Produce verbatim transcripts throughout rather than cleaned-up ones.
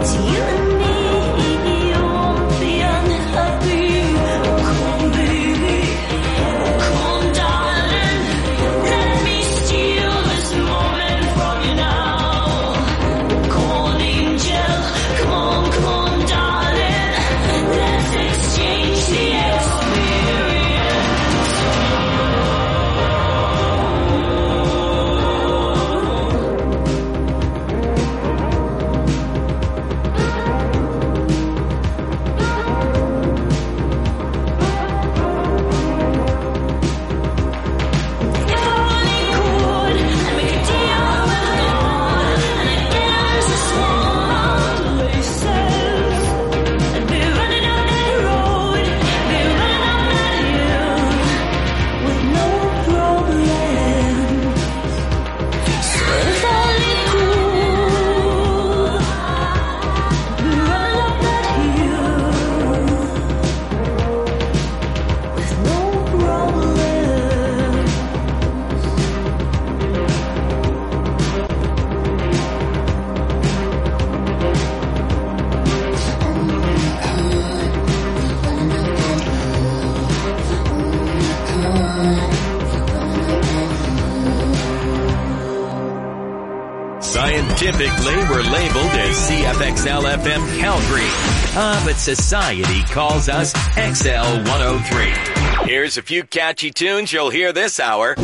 Scientifically, we're labeled as C F X L F M Calgary. Ah, but society calls us X L one oh three. Here's a few catchy tunes you'll hear this hour.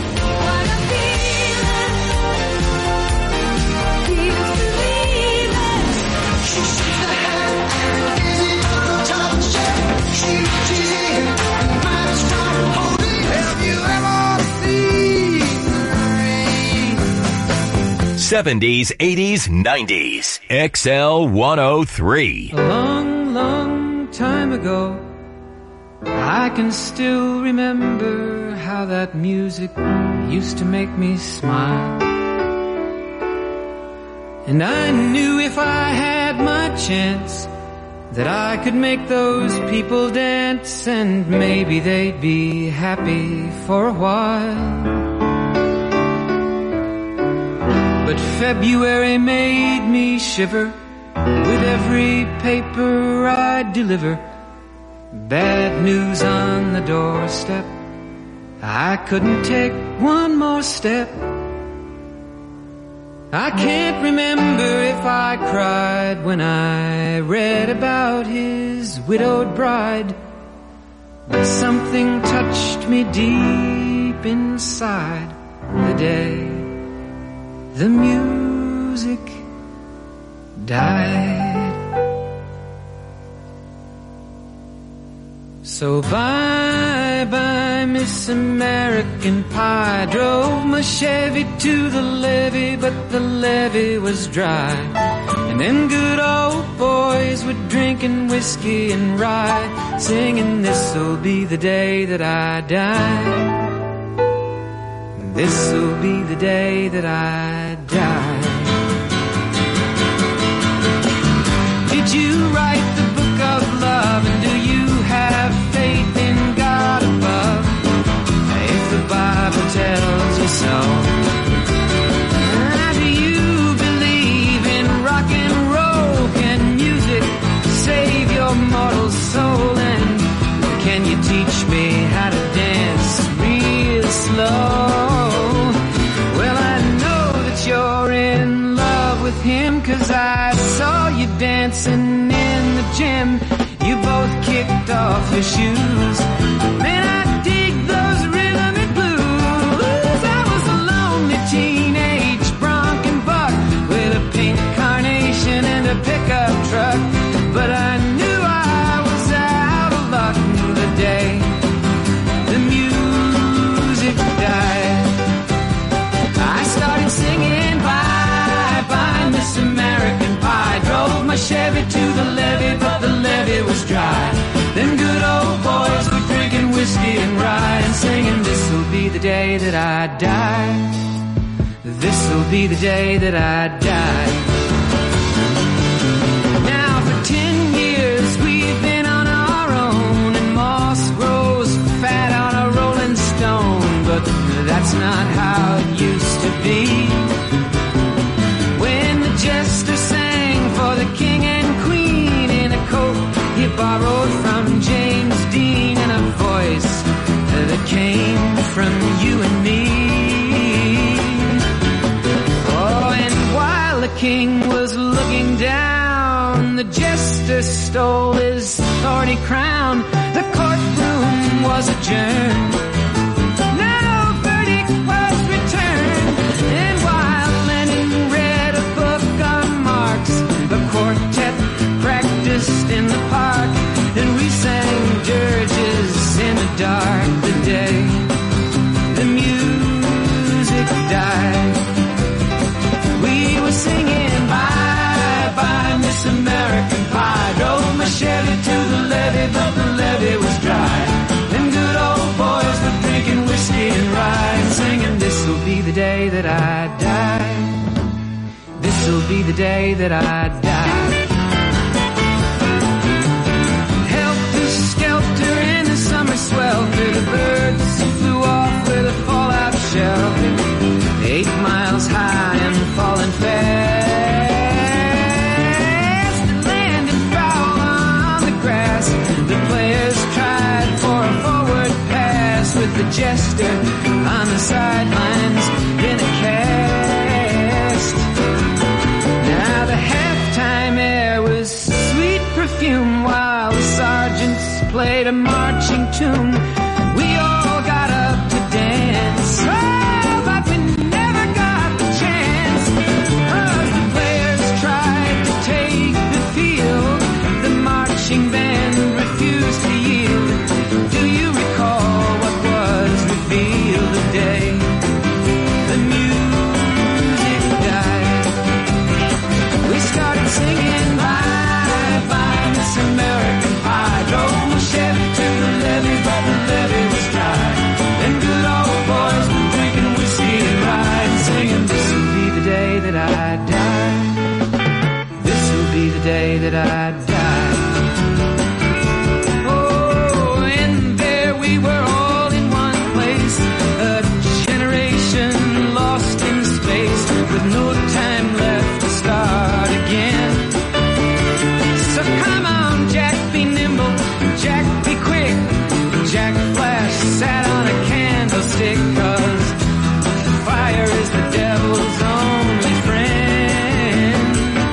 seventies, eighties, nineties. X L one oh three. A long, long time ago, I can still remember how that music used to make me smile. And I knew if I had my chance that I could make those people dance, and maybe they'd be happy for a while. But February made me shiver with every paper I deliver. Bad news on the doorstep, I couldn't take one more step. I can't remember if I cried when I read about his widowed bride, but something touched me deep inside the day the music died. So bye bye Miss American Pie. Drove my Chevy to the levee, but the levee was dry. And them good old boys were drinking whiskey and rye, singing this'll be the day that I die. This'll be the day that I die. Did you write the book of love, and do you have faith in God above? If the Bible tells you so. And do you believe in rock and roll? Can music save your mortal soul? And can you teach me how to dance real slow? You're in love with him, 'cause I saw you dancing in the gym. You both kicked off your shoes. Man, I dig those rhythmic blues. I was a lonely teenage bronc and buck with a pink carnation and a pickup truck, but I knew I was out of luck the day the music died. I started singing bye bye Miss American Pie. Drove my Chevy to the levee, but the levee was dry. Them good old boys were drinking whiskey and rye and singing this'll be the day that I die. This'll be the day that I die. Now for ten years we've been on our own, and moss grows fat on a rolling stone, but that's not how it used to be. When the jester sang for the king when the jester stole his thorny crown, the courtroom was adjourned. No verdict was returned, and while Lenin read a book on Marx, the quartet practiced in the park, and we sang dirges in the dark. The day the music died, we were singing bye bye Miss American Pie. Drove my Chevy to the levee, but the levee was dry. Them good old boys were drinking whiskey and rye, and singing, this'll be the day that I die. This'll be the day that I die. Helter skelter in the summer swelter, the birds flew off with a fallout shelter. Eight miles high and falling fast, landing foul on the grass. The players tried for a forward pass, with the jester on the sidelines in a cast. Now the halftime air was sweet perfume, while the sergeants played a marching tune. We all got up to dance, oh, but we never got the chance, 'cause the players tried to take the field. The marching band refused to yield. Do you recall what was revealed the day the music died? We started singing bye bye Miss American Pie. Drove my Chevy to the levee, but the levee was dry. Them good old boys were drinking whiskey and rye, and singing, this'll be the day that I die. This'll be the day that I die. Oh, and there we were all in one place, a generation lost in space, with no time left to start again. So come on, Jack, be nimble, Jack, be quick. Jack Flash sat on a candlestick, 'cause fire is the devil's only friend.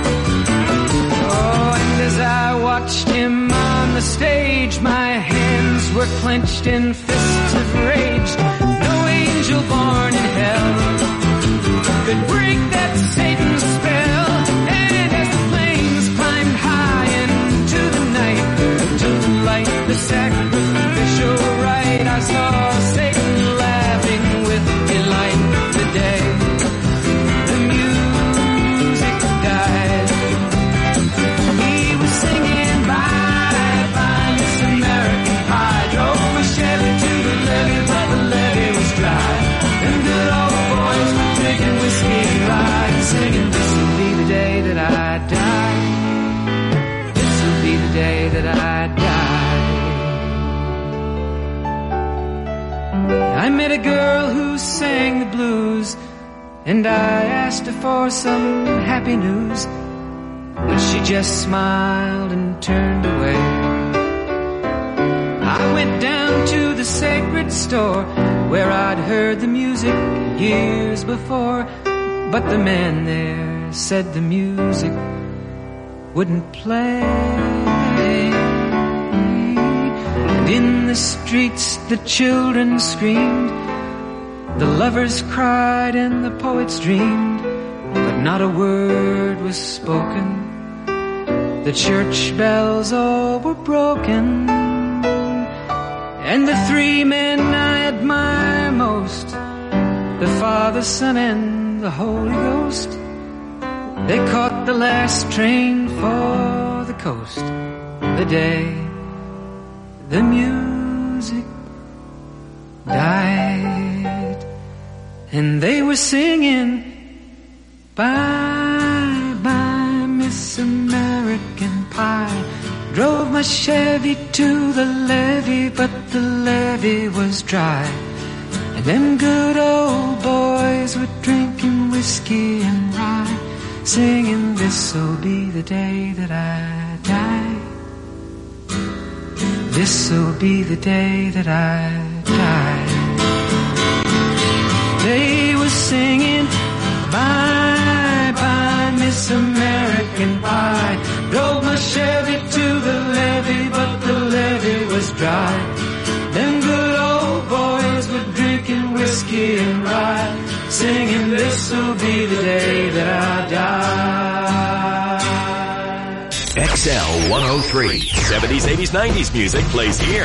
Oh, and as I watched him on the stage, my hands were clenched in fists of rage. No angel born in hell could break that Satan's spell. And as the flames climbed high into the night to light the sacrificial rite, I saw Satan laughing with delight. The day the music died, he was singing bye bye Miss American Pie. Drove my Chevy to the levee, but the levee was dry. And good old boys were drinking whiskey and rye, and singing, this'll be the day that I die. This'll be the day that I die. I met a girl who sang the blues, and I asked her for some happy news, but she just smiled and turned away. I went down to the sacred store, where I'd heard the music years before, but the man there said the music wouldn't play. And in the streets the children screamed, the lovers cried and the poets dreamed, but not a word was spoken. The church bells all were broken, and the three men I admire most, the Father, Son, and the Holy Ghost, they caught the last train for the coast. The day the music died, and they were singing bye bye Miss American Pie. Drove my Chevy to the levee, but the levee was dry. And them good old boys were drinking whiskey and rye, singing, this'll be the day that I die. This'll be the day that I die. They were singing bye bye Miss American Pie. Drove my Chevy to the levee, but the levee was dry. Them good old boys were drinking whiskey and rye, singing, this'll be the day that I die. X L one oh three, seventies, eighties, nineties music plays here.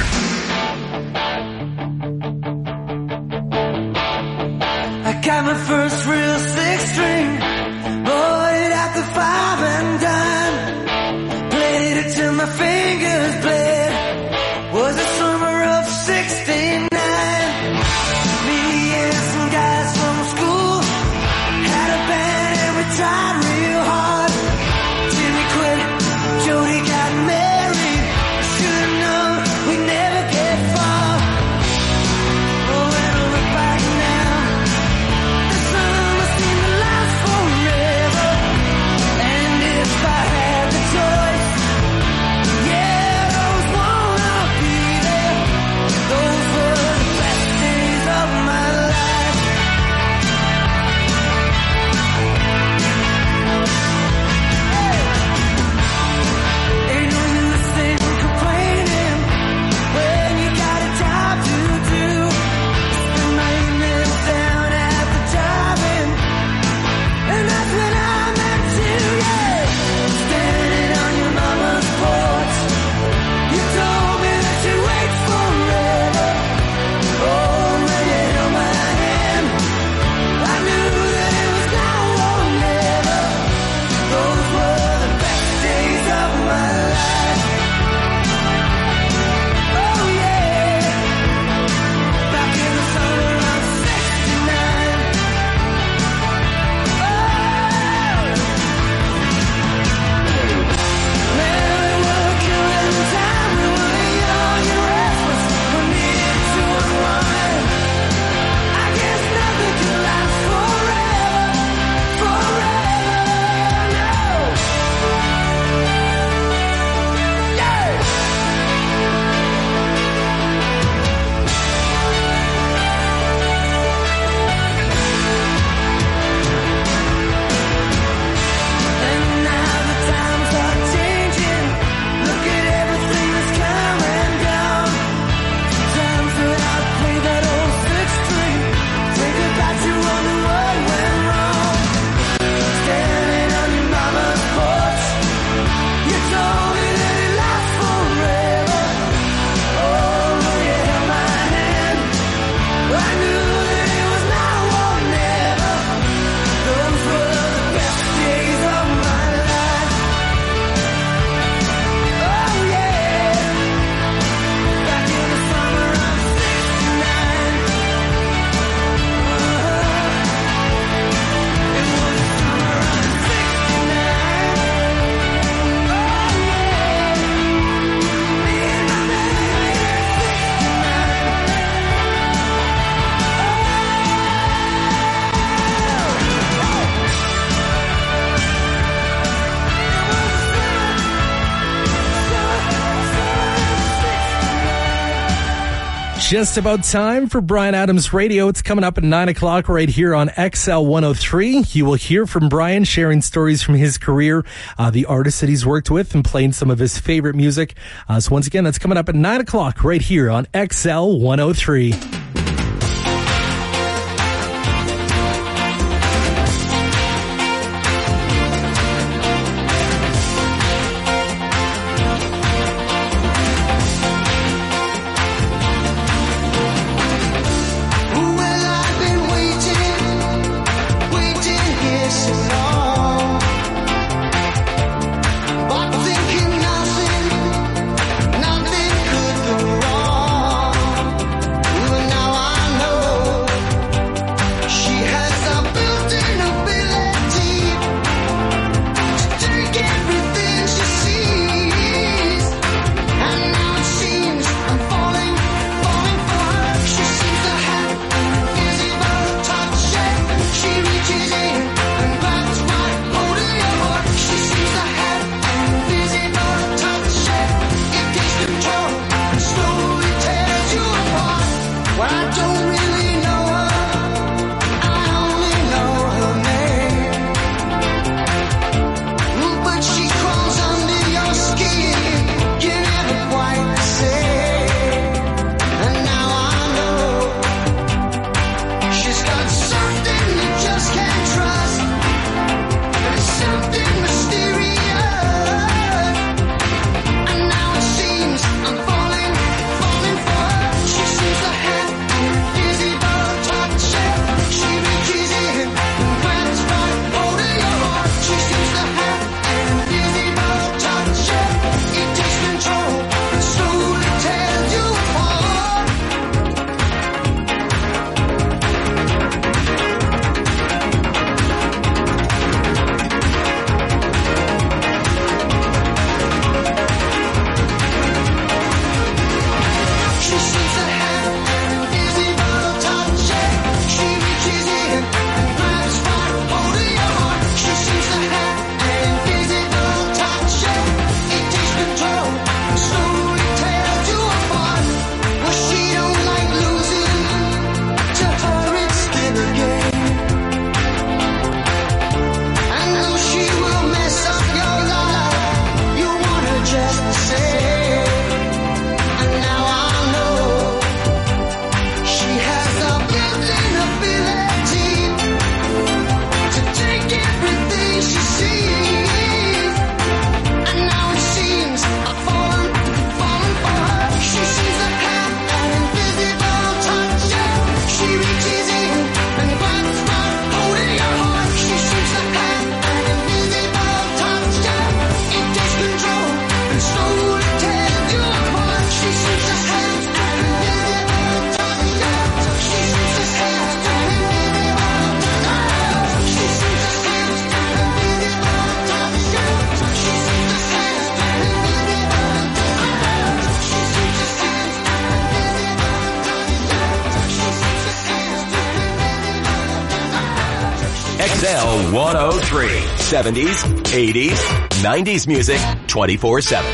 I got my first real six string, bought it at the five and dime, played it till my fingers bled. Was the summer of sixty-nine. Me and some guys from school had a band and we tried real hard till we quit. Jody got married, should've known we'd never get far. Oh, when I look back now, the summer seemed to last forever. And if I had the choice, yeah, those won't all be there. Those were the best days of my life. Hey. Ain't no use in complaining when you got a job to do. Spend my evenings down at the drive-in, and that's when I met you, yeah. Standing on your mama's porch, you told me that you'd wait forever. Oh, when you held my hand, I knew that it was now or never. Those were the best days of my life. Oh yeah, back in the summer of sixty-nine. Oh, man, we were killing time. We were young and restless. We needed to unwind. I guess nothing can last forever, forever, no. Yeah. And now the times are changing. Look at everything that's come and gone. Times that I play that old six string, think about you, wonder what went wrong. Standing on your mama's porch, you told me that it lasts forever. Oh, when you held my hand, I knew that it was now or never. Those were the best days of my life. Oh yeah, back in the summer of sixty-nine. It was the summer of sixty-nine. Oh yeah, me and my baby Just about time for Bryan Adams Radio. It's coming up at nine o'clock right here on X L one oh three. You will hear from Bryan sharing stories from his career, uh, the artists that he's worked with, and playing some of his favorite music. Uh, so once again, that's coming up at nine o'clock right here on X L one oh three. Well, I've been waiting, waiting here so long, but thinking nothing, nothing could go wrong. When one oh three. seventies, eighties, nineties music twenty-four seven.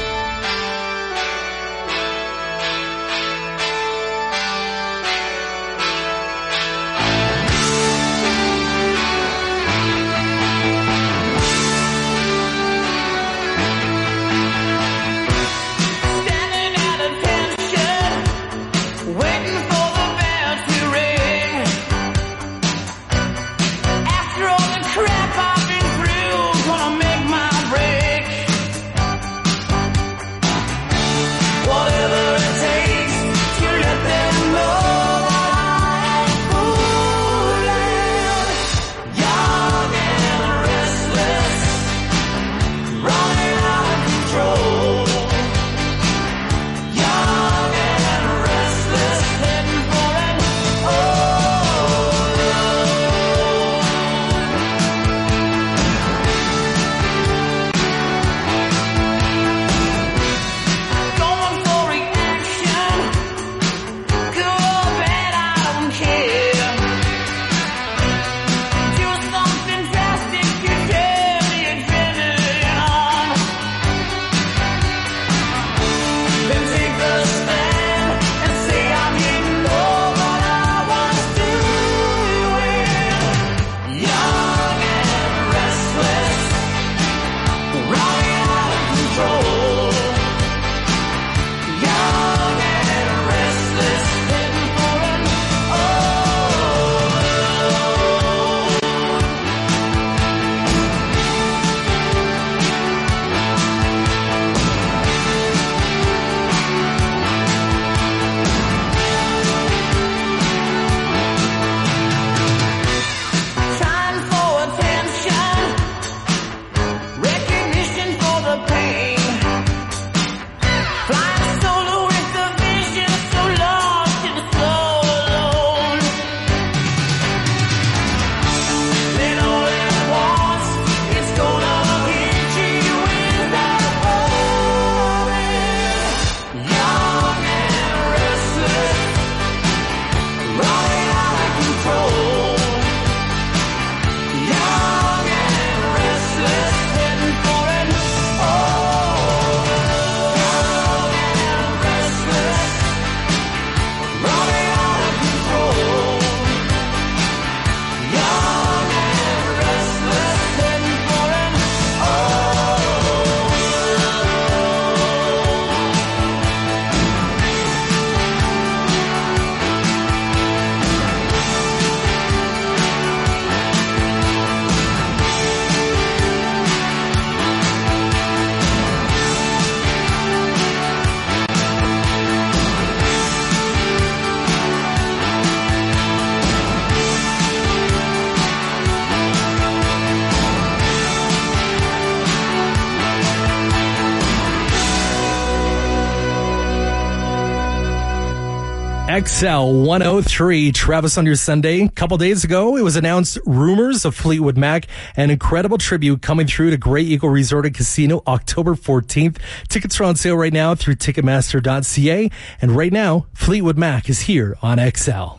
X L one oh three, Travis on your Sunday. A couple days ago, it was announced rumors of Fleetwood Mac, an incredible tribute coming through to Grey Eagle Resort and Casino October fourteenth. Tickets are on sale right now through Ticketmaster dot c a. And right now, Fleetwood Mac is here on X L.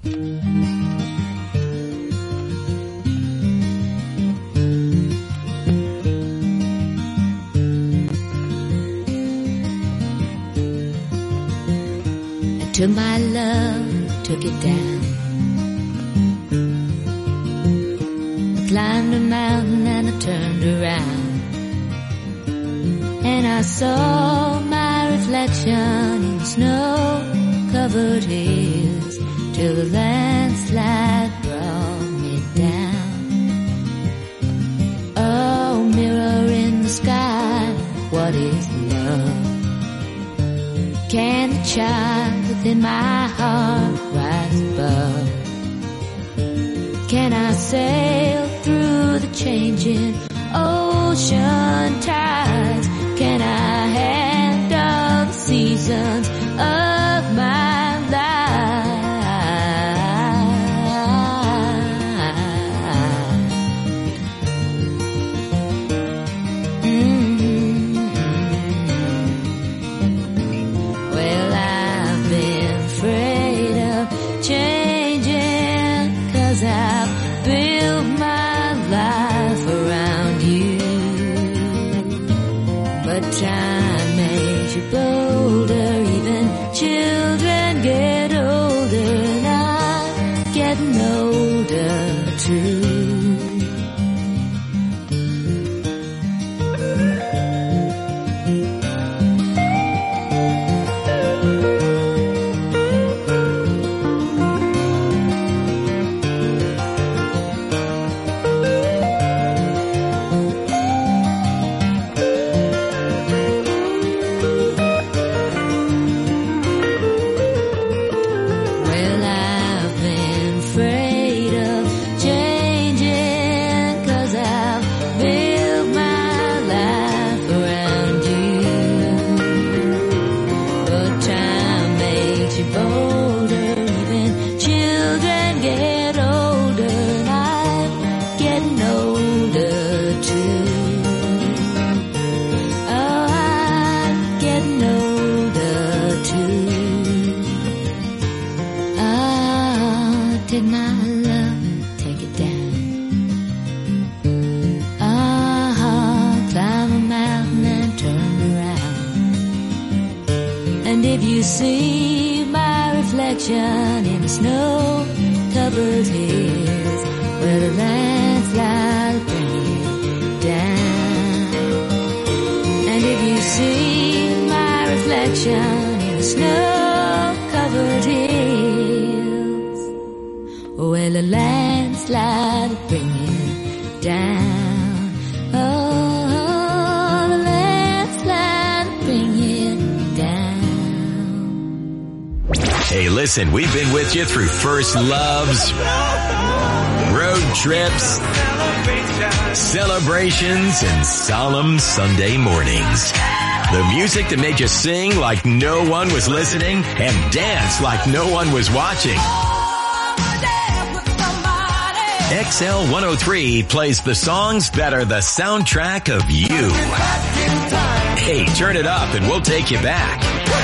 Took my love, took it down. I climbed a mountain and I turned around, and I saw my reflection in snow-covered hills till the landslide brought me down. Oh, mirror in the sky, what is love? Can the child within my heart rise above? Can I sail through the changing ocean tides? Can I handle the seasons of my life? Mm-hmm. Well, I've been afraid of changing, 'cause I've built my life around And if you see my reflection in the snow-covered hills, where the landslide will bring it down. And if you see my reflection in the snow-covered hills, well, the landslide will bring it down. Oh, the landslide will bring it down. Hey, listen, we've been with you through first loves, road trips, celebrations, and solemn Sunday mornings. The music that made you sing like no one was listening and dance like no one was watching. X L one oh three plays the songs that are the soundtrack of you. Hey, turn it up and we'll take you back.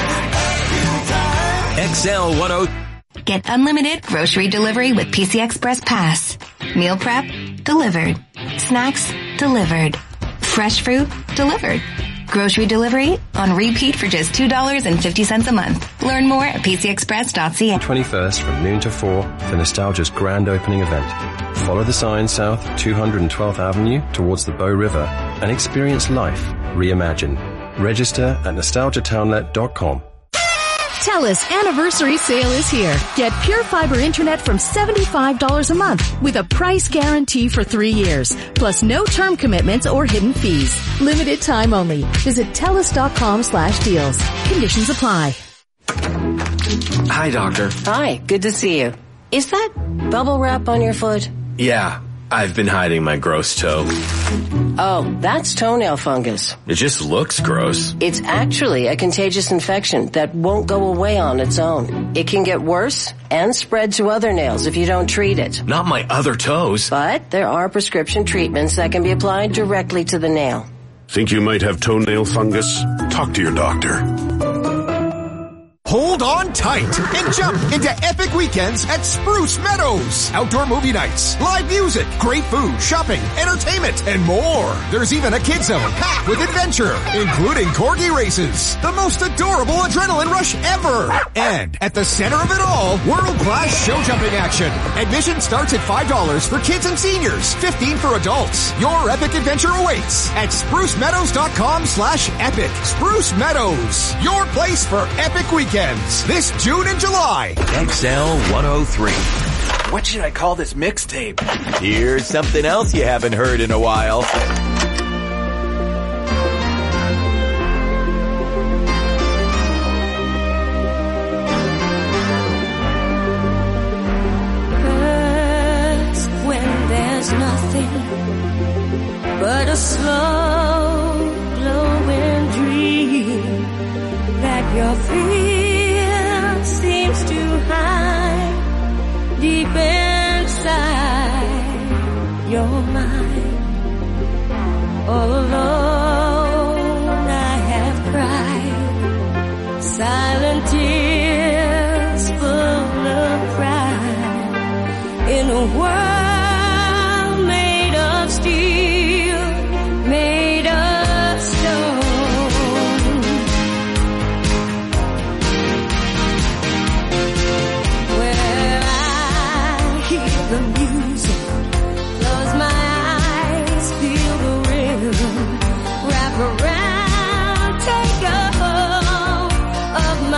X L one oh three. Get unlimited grocery delivery with P C Express Pass. Meal prep, delivered. Snacks, delivered. Fresh fruit, delivered. Grocery delivery on repeat for just two dollars and fifty cents a month. Learn more at p c express dot c a. twenty-first from noon to four for Nostalgia's grand opening event. Follow the sign south two hundred twelfth Avenue towards the Bow River and experience life reimagined. Register at nostalgia townlet dot com. TELUS anniversary sale is here. Get Pure Fiber Internet from seventy-five dollars a month with a price guarantee for three years, plus no term commitments or hidden fees. Limited time only. Visit TELUS.com slash deals. Conditions apply. Hi, Doctor. Hi, good to see you. Is that bubble wrap on your foot? Yeah, I've been hiding my gross toe. Oh, that's toenail fungus. It just looks gross. It's actually a contagious infection that won't go away on its own. It can get worse and spread to other nails if you don't treat it. Not my other toes. But there are prescription treatments that can be applied directly to the nail. Think you might have toenail fungus? Talk to your doctor. Hold on tight and jump into epic weekends at Spruce Meadows. Outdoor movie nights, live music, great food, shopping, entertainment, and more. There's even a kid zone packed with adventure, including corgi races, the most adorable adrenaline rush ever. And at the center of it all, world-class show jumping action. Admission starts at five dollars for kids and seniors, fifteen dollars for adults. Your epic adventure awaits at spruce meadows dot com slash epic. Spruce Meadows, your place for epic weekends. This June and July. X L one oh three. What should I call this mixtape? Here's something else you haven't heard in a while. First, when there's nothing but a slow glowing dream that you're free seems to hide deep inside your mind. All alone I have cried silent tears full of pride in a world made of steel, made of stone. The music, close my eyes, feel the rhythm, wrap around, take a hold of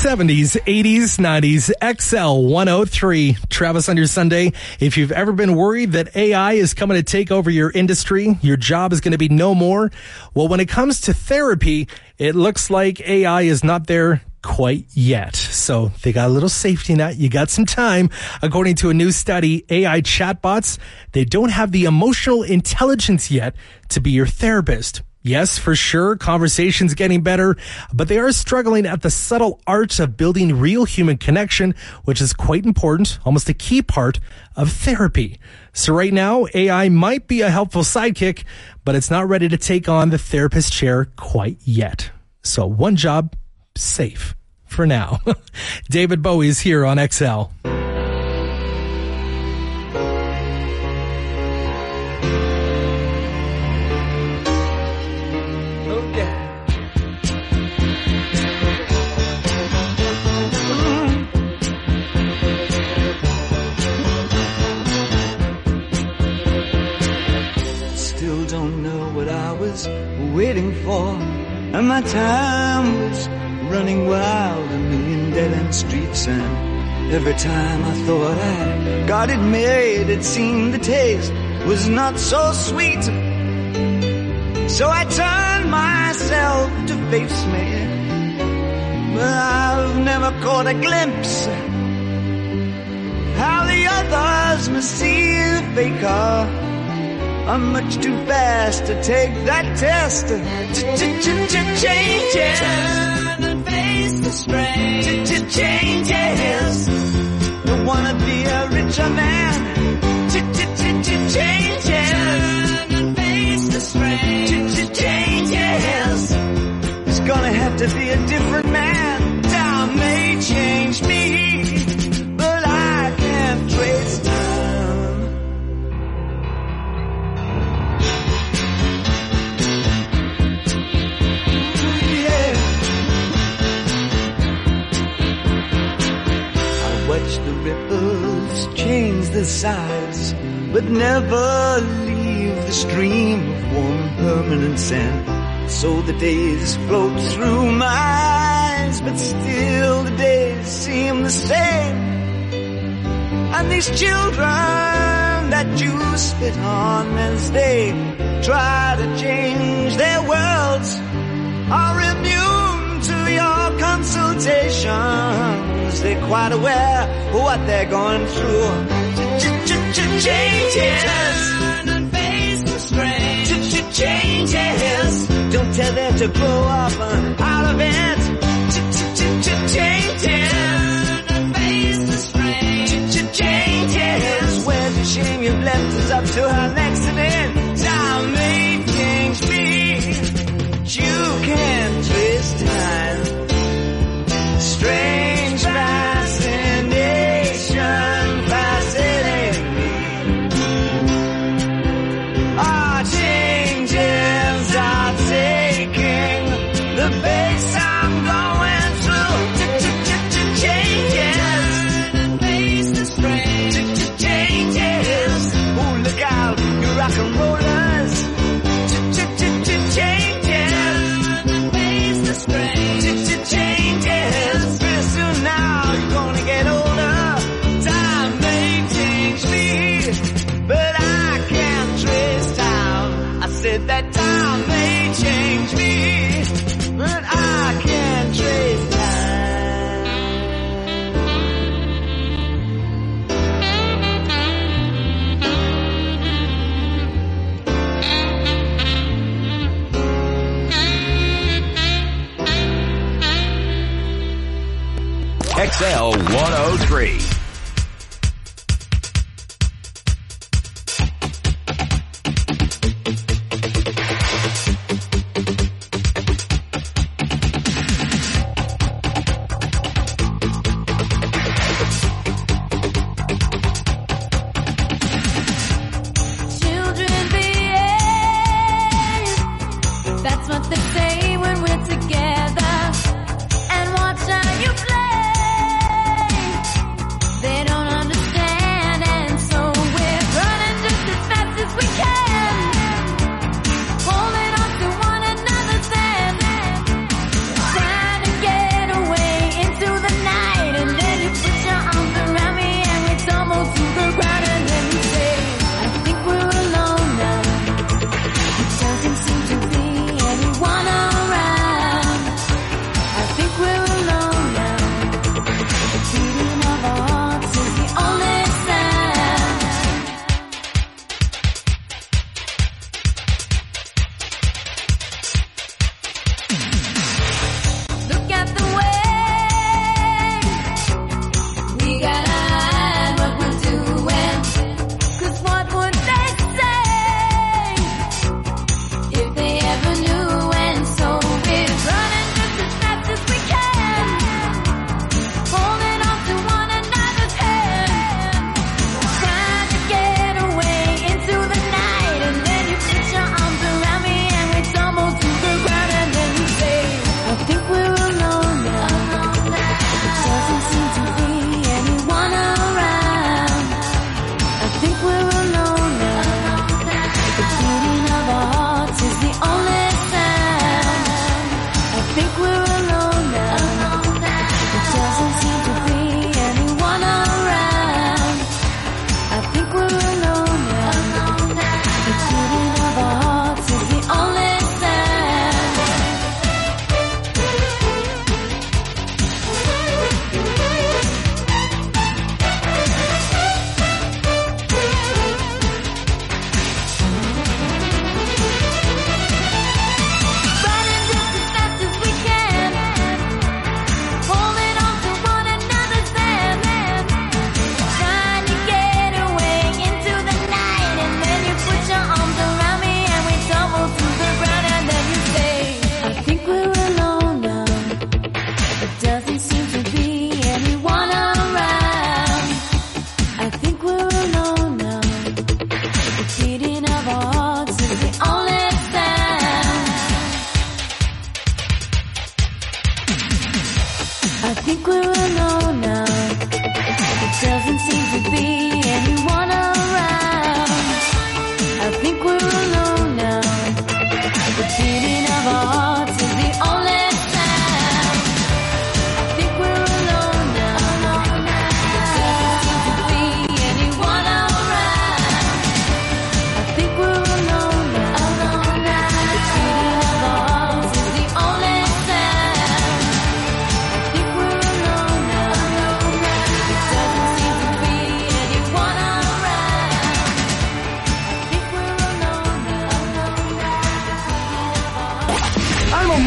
seventies, eighties, nineties, X L one oh three. Travis on your Sunday. If you've ever been worried that A I is coming to take over your industry, your job is going to be no more, well, when it comes to therapy, it looks like A I is not there quite yet. So they got a little safety net. You got some time. According to a new study, A I chatbots, they don't have the emotional intelligence yet to be your therapist. Yes, for sure, conversation's getting better, but they are struggling at the subtle art of building real human connection, which is quite important, almost a key part of therapy. So right now, A I might be a helpful sidekick, but it's not ready to take on the therapist chair quite yet. So one job, safe for now. David Bowie is here on X L. Waiting for, and my time was running wild, a million dead-end streets, and every time I thought I got it made, it seemed the taste was not so sweet. So I turned myself to face me, but I've never caught a glimpse how the others must see the faker. I'm much too fast to take that test. Changes. Turn and face the strain. Changes. Don't wanna be a richer man. Changes. Turn and face the strain. Changes. It's gonna have to be a different man. Time may change me, but I can't trace time. Change the size, but never leave the stream of warm permanent sand. So the days float through my eyes, but still the days seem the same. And these children that you spit on as they try to change their worlds are immune to your consultations. They're quite aware of what they're going through. Changes. Turn and face the strain. Changes. Don't tell them to grow up out of it. Changes. Turn and face the strain. Changes. Where's the shame you've left us up to our next event? Time may change me, but you can't trace time. Strange fascination, fascinating me. Our changes are taking the pace I'm going through. Changes. And face the strain. Changes. Oh, look out, you rock and rollers. Changes. And face the strain. Changes. Pretty soon now you're gonna get older. Time may change me, but I can't trace time. I said that time may change me, but I can't trace time. X L one oh three. Children behave. That's what they say when we're together. And watch how you play.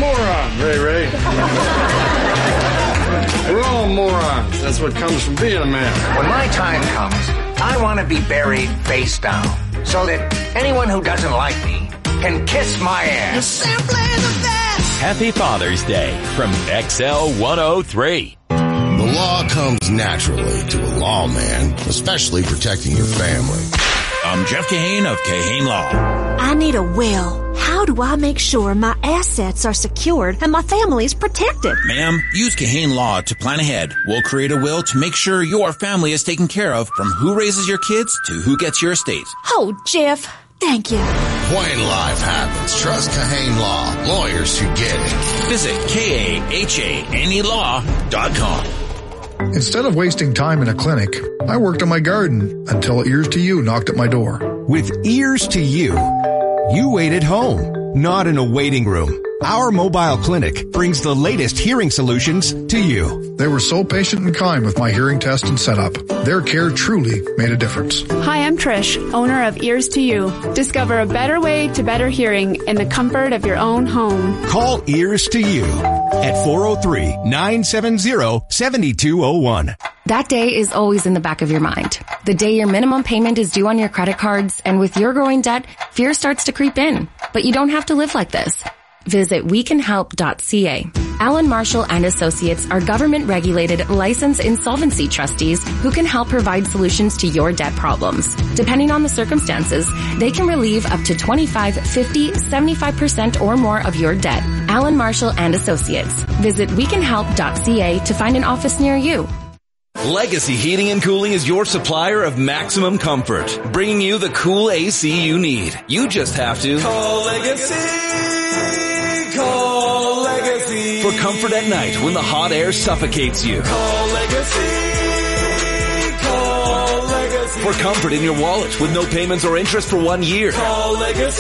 moron, Ray Ray. We're all morons. That's what comes from being a man. When my time comes, I want to be buried face down so that anyone who doesn't like me can kiss my ass. You're simply the best. Happy Father's Day from X L one oh three. The law comes naturally to a lawman, especially protecting your family. I'm Jeff Kahane of Kahane Law. I need a will. How do I make sure my assets are secured and my family's protected? Ma'am, use Kahane Law to plan ahead. We'll create a will to make sure your family is taken care of, from who raises your kids to who gets your estate. Oh, Jeff, thank you. When life happens, trust Kahane Law. Lawyers who get it. Visit K A H A N E law dot com. Instead of wasting time in a clinic, I worked on my garden until Ears to You knocked at my door. With Ears to You, you wait at home, not in a waiting room. Our mobile clinic brings the latest hearing solutions to you. They were so patient and kind with my hearing test and setup. Their care truly made a difference. Hi, I'm Trish, owner of Ears to You. Discover a better way to better hearing in the comfort of your own home. Call Ears to You at four oh three, nine seven zero, seven two oh one. That day is always in the back of your mind. The day your minimum payment is due on your credit cards, and with your growing debt, fear starts to creep in. But you don't have to live like this. Visit we can help dot c a. Allen Marshall and Associates are government-regulated, licensed insolvency trustees who can help provide solutions to your debt problems. Depending on the circumstances, they can relieve up to twenty-five, fifty, seventy-five percent or more of your debt. Allen Marshall and Associates. Visit we can help dot c a to find an office near you. Legacy Heating and Cooling is your supplier of maximum comfort, bringing you the cool A C you need. You just have to call Legacy. Call Legacy. For comfort at night when the hot air suffocates you. Call Legacy. Call Legacy. For comfort in your wallet with no payments or interest for one year. Call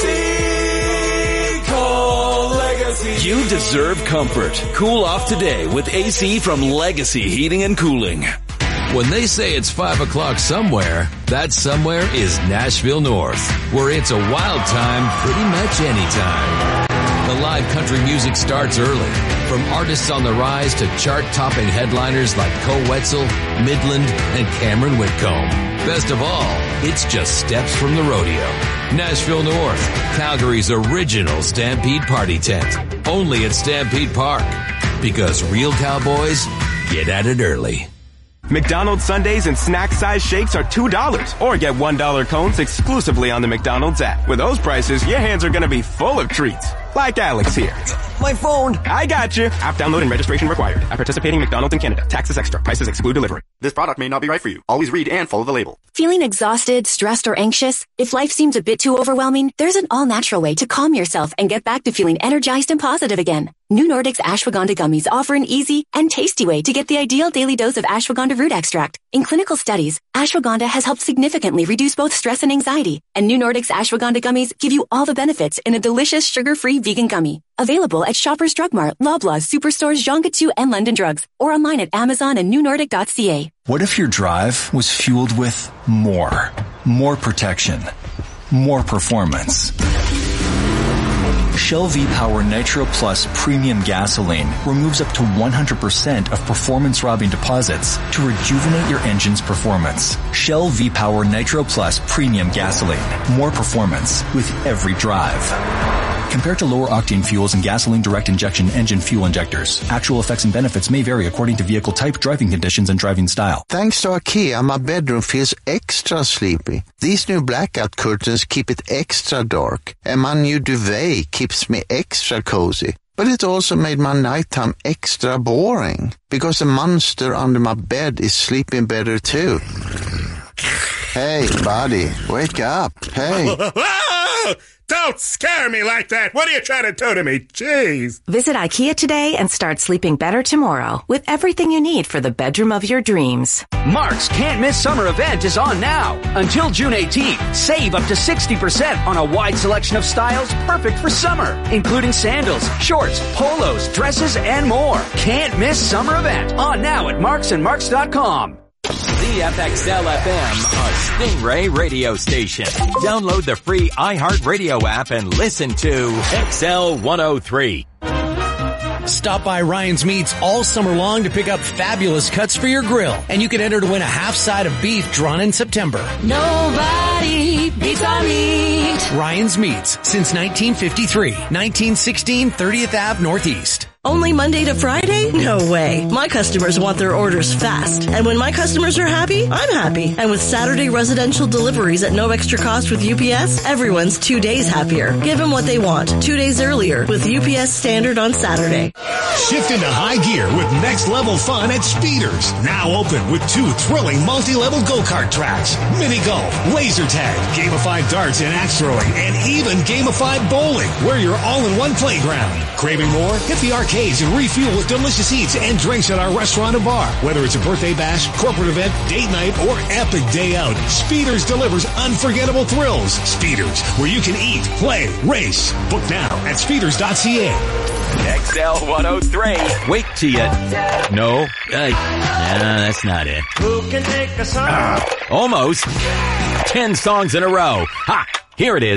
Legacy. Call Legacy. You deserve comfort. Cool off today with A C from Legacy Heating and Cooling. When they say it's five o'clock somewhere, that somewhere is Nashville North, where it's a wild time pretty much anytime. The live country music starts early, from artists on the rise to chart-topping headliners like Cole Wetzel, Midland, and Cameron Whitcomb. Best of all, it's just steps from the rodeo. Nashville North, Calgary's original Stampede party tent. Only at Stampede Park. Because real cowboys get at it early. McDonald's Sundaes and snack-sized shakes are two dollars, or get one dollar cones exclusively on the McDonald's app. With those prices, your hands are gonna be full of treats. Like Alex here. My phone. I got you. App download and registration required. At participating McDonald's in Canada. Taxes extra. Prices exclude delivery. This product may not be right for you. Always read and follow the label. Feeling exhausted, stressed, or anxious? If life seems a bit too overwhelming, there's an all-natural way to calm yourself and get back to feeling energized and positive again. New Nordic's ashwagandha gummies offer an easy and tasty way to get the ideal daily dose of ashwagandha root extract. In clinical studies, ashwagandha has helped significantly reduce both stress and anxiety, and New Nordic's ashwagandha gummies give you all the benefits in a delicious sugar-free vegan gummy. Available at Shoppers Drug Mart, Loblaws, Superstores, Jean Coutu, and London Drugs, or online at Amazon and new nordic dot c a. What if your drive was fueled with more? More protection. More performance. Shell V-Power Nitro Plus Premium Gasoline removes up to one hundred percent of performance-robbing deposits to rejuvenate your engine's performance. Shell V-Power Nitro Plus Premium Gasoline. More performance with every drive. Compared to lower octane fuels and gasoline direct injection engine fuel injectors, actual effects and benefits may vary according to vehicle type, driving conditions, and driving style. Thanks to IKEA, my bedroom feels extra sleepy. These new blackout curtains keep it extra dark, and my new duvet keeps me extra cozy. But it also made my nighttime extra boring, because the monster under my bed is sleeping better too. Hey, buddy, wake up. Hey. Don't scare me like that. What are you trying to do to me? Jeez. Visit IKEA today and start sleeping better tomorrow with everything you need for the bedroom of your dreams. Mark's Can't Miss Summer event is on now. Until June eighteenth, save up to sixty percent on a wide selection of styles perfect for summer, including sandals, shorts, polos, dresses, and more. Can't Miss Summer event on now at marks and marks dot com. C F X L F M, a Stingray radio station. Download the free iHeartRadio app and listen to X L one oh three. Stop by Ryan's Meats all summer long to pick up fabulous cuts for your grill. And you can enter to win a half side of beef drawn in September. Nobody beats our meat. Ryan's Meats since nineteen fifty-three. nineteen sixteen thirtieth Avenue Northeast. Only Monday to Friday? No way. My customers want their orders fast. And when my customers are happy, I'm happy. And with Saturday residential deliveries at no extra cost with U P S, everyone's two days happier. Give them what they want, two days earlier with U P S Standard on Saturday. Shift into high gear with next level fun at Speeders. Now open with two thrilling multi-level go-kart tracks, mini golf, laser tag, gamified darts and axe throwing, and even gamified bowling, where you're all in one playground. Craving more? Hit the arcades and refuel with delicious eats and drinks at our restaurant and bar. Whether it's a birthday bash, corporate event, date night, or epic day out, Speeders delivers unforgettable thrills. Speeders, where you can eat, play, race. Book now at speeders dot c a. X L one oh three. Wait till you... No. Uh, no, that's not it. Who can make a song? Uh, almost. Ten songs in a row. Ha! Here it is.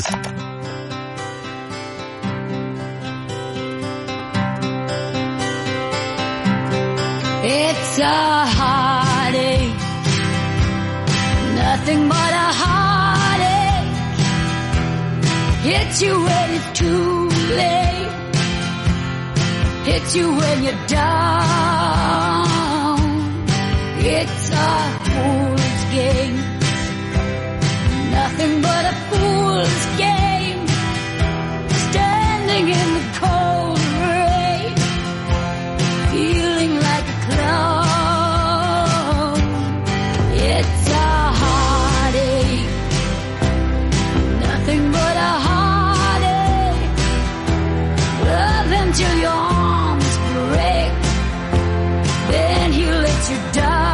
It's a heartache, nothing but a heartache. Hits you when it's too late, hits you when you're down. It's a fool's game, nothing but a fool's game. Standing in the cold rain, feeling like a clown. It's a heartache, nothing but a heartache. Love until your arms break, then he lets you down.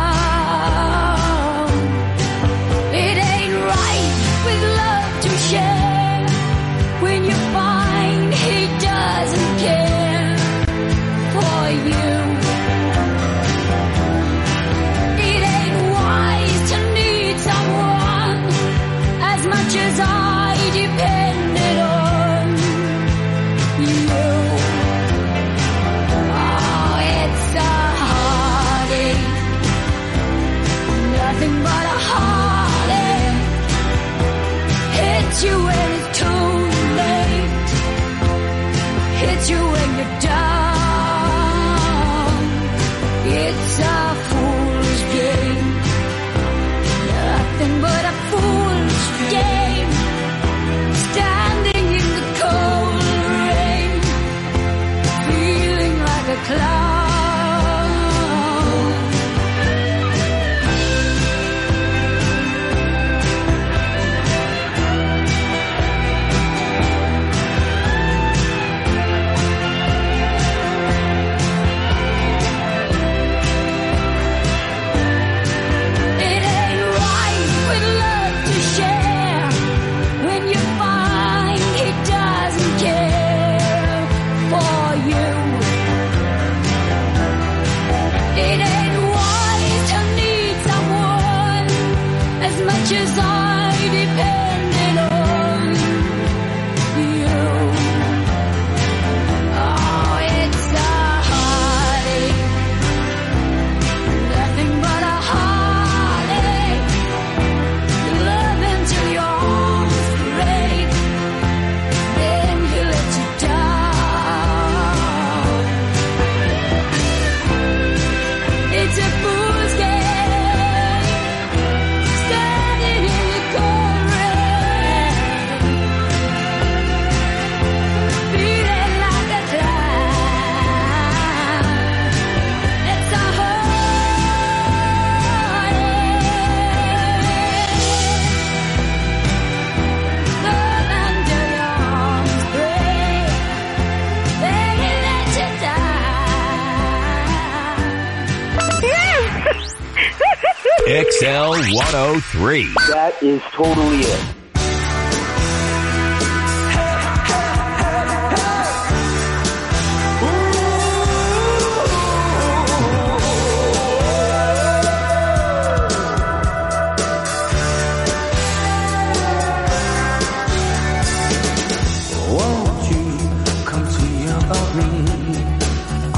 It ain't right with love to share when you find he doesn't care for you. It ain't wise to need someone as much as I depended on you. Oh, it's a heartache, nothing but a heartache. Hits you when it's too late, hits you when you're down. It's a fool's game, nothing but a fool's game. Standing in the cold rain, feeling like a clown. It ain't right with love to share when you find he doesn't care for you. It ain't wise to need someone as much as I depended on you. Oh, it's a heartache, nothing but a heartache. Love until your arms break, then he lets you down. It's a fool's game, standing in the cold rain, feeling like a clown. It's a heartache, love until your arms break, then he lets you down. X L one oh three. That is totally it. Won't you come see about me?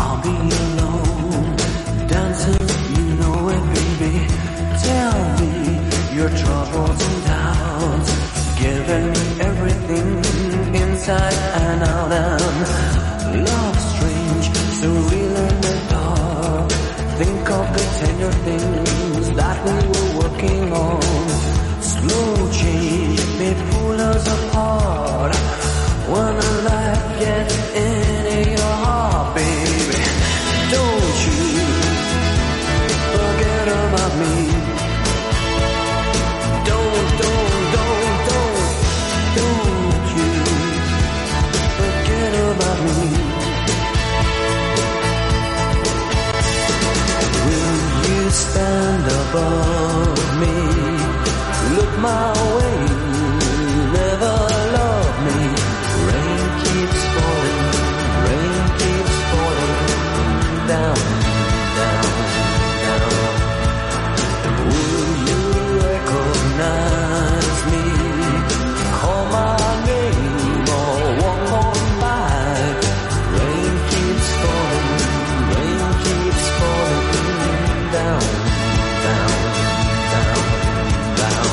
feeling everything inside and out, and love strange, surreal in the dark. Think of the tender things that we were working on. Slow change, they pull us apart. When the light gets into your heart, baby, don't you forget about me. Don't, don't, don't, don't, don't you forget about me. Will you stand above me? Look my way, never love me. Rain keeps falling, rain keeps falling down, down, down. Will you recognize me? Call my name or walk on by. Rain keeps falling, rain keeps falling down, down, down, down.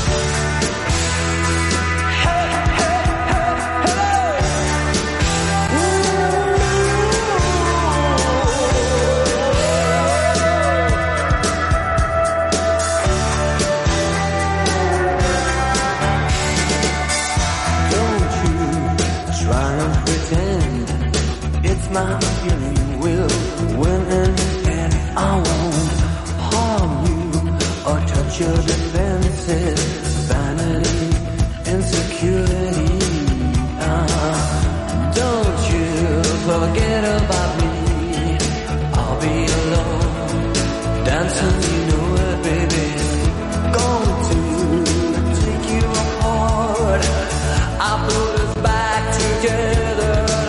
My feeling will win in the end. I won't harm you or touch your defenses. Vanity, insecurity. Uh, don't you forget about me. I'll be alone, dancing, you know it, baby. Going to take you apart. I put us back together.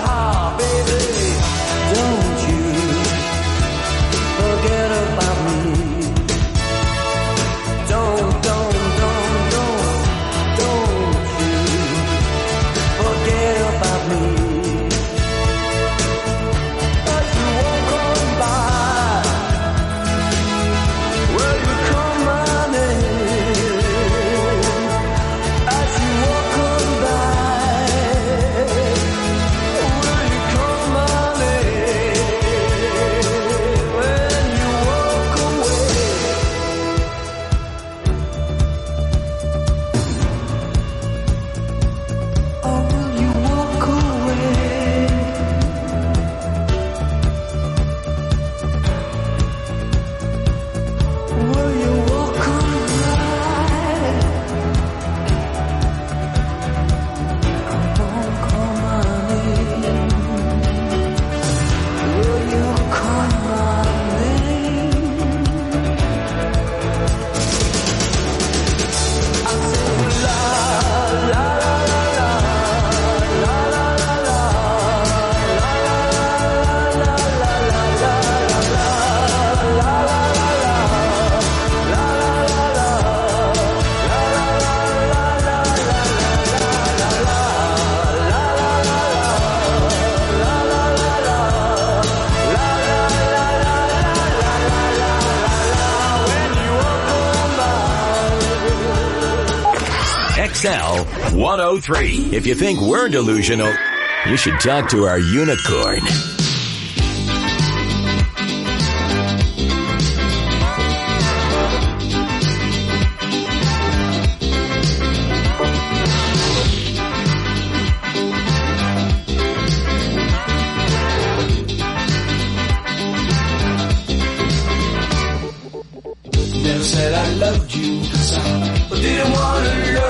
X L one oh three. If you think we're delusional, you should talk to our unicorn. Never said I loved you, but didn't want to know.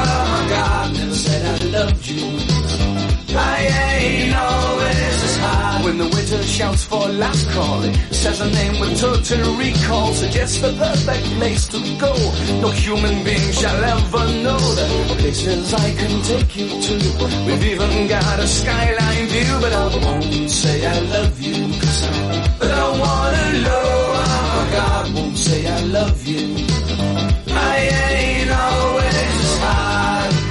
Loved you. I ain't always as high. When the waiter shouts for last call, it says a name with total recall, suggests the perfect place to go. No human being shall ever know the places I can take you to. We've even got a skyline view, but I won't say I love you, cause I, but I wanna know. Oh God, won't say I love you. I ain't always as high.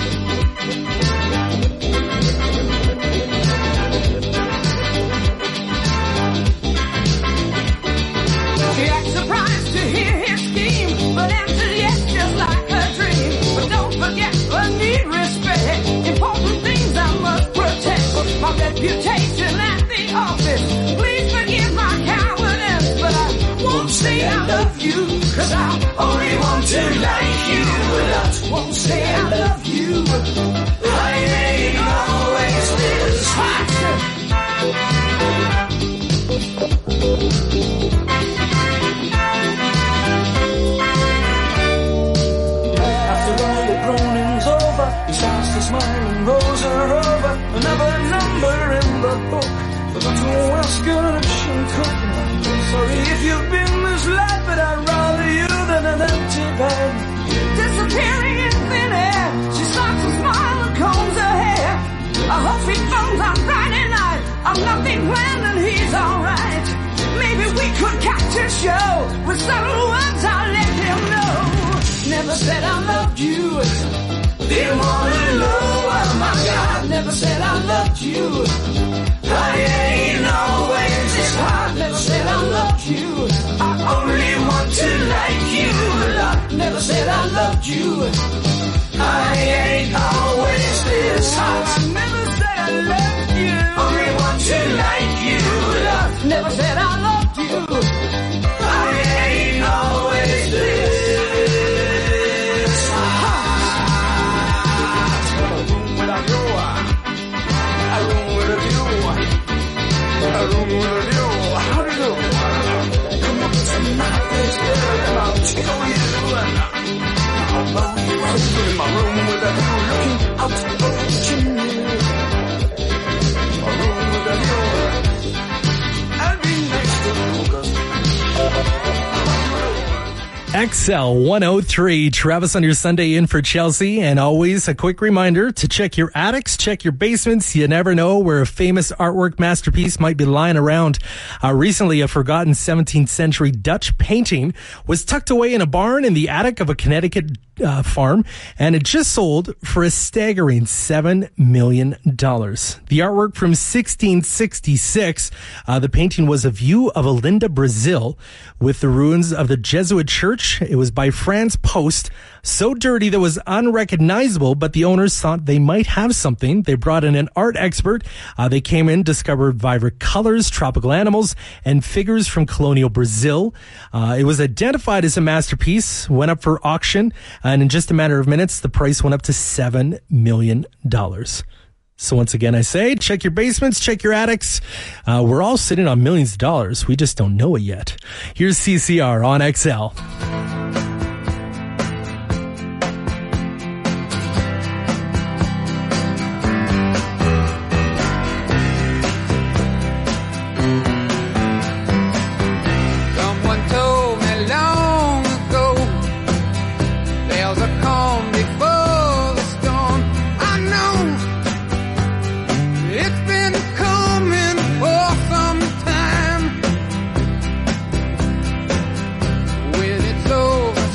Surprised to hear his scheme, but answered yes, just like a dream. But don't forget the need respect. reputation at the office. Please forgive my cowardice, but I won't say I love you, cause I only want to like you. I won't say I love you. I ain't always this hot. After all the groaning's over, he starts to smile and rolls her over. Another number in the book. But who else could have she could? Sorry if you've been misled, but I'd rather you than an empty bed. Disappearing in thin air, she starts to smile and combs her hair. I hope he phones on Friday night. I'm nothing planned and he's alright. Maybe we could catch a show with subtle words I'll let him know. Never said I loved you. Didn't wanna know. Oh my God, never said I loved you. I ain't always this hard. Never said I loved you. I only want to like you. Never said I loved you. I ain't always this hot. I never said I loved you. Only want to like you. Never said I loved you. I ain't always this. In my room with a view, looking out the chimney. My room with a view. I'll be nice to you, 'cause X L one oh three, Travis on your Sunday in for Chelsea. And always a quick reminder to check your attics, check your basements. You never know where a famous artwork masterpiece might be lying around. Uh, recently, a forgotten seventeenth century Dutch painting was tucked away in a barn in the attic of a Connecticut uh, farm, and it just sold for a staggering seven million dollars. The artwork from sixteen sixty-six, uh, the painting was a view of Olinda, Brazil, with the ruins of the Jesuit church. It was by Franz Post, so dirty that it was unrecognizable, but the owners thought they might have something. They brought in an art expert. Uh, they came in, discovered vibrant colors, tropical animals, and figures from colonial Brazil. Uh, it was identified as a masterpiece, went up for auction, and in just a matter of minutes, the price went up to seven million dollars. So once again, I say, check your basements, check your attics. Uh, we're all sitting on millions of dollars. We just don't know it yet. Here's C C R on X L. someone told me long ago, there's a calm before the storm. I know it's been coming for some time. When it's over,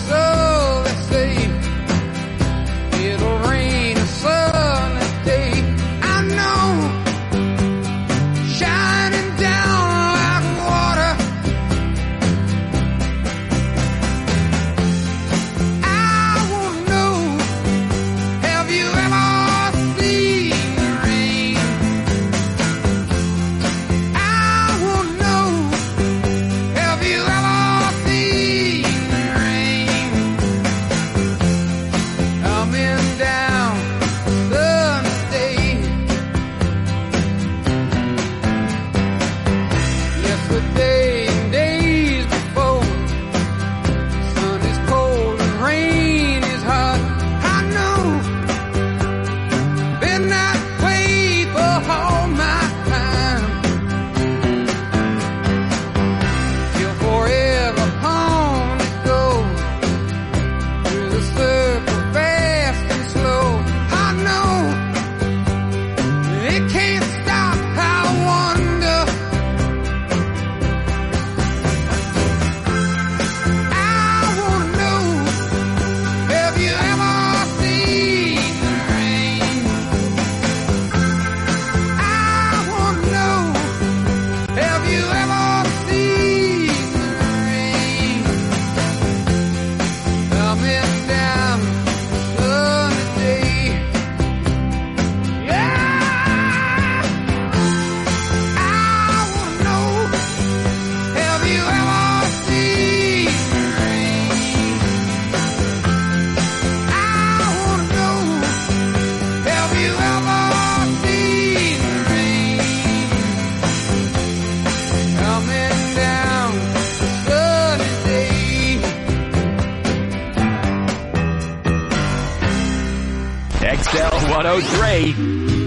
X L one oh three.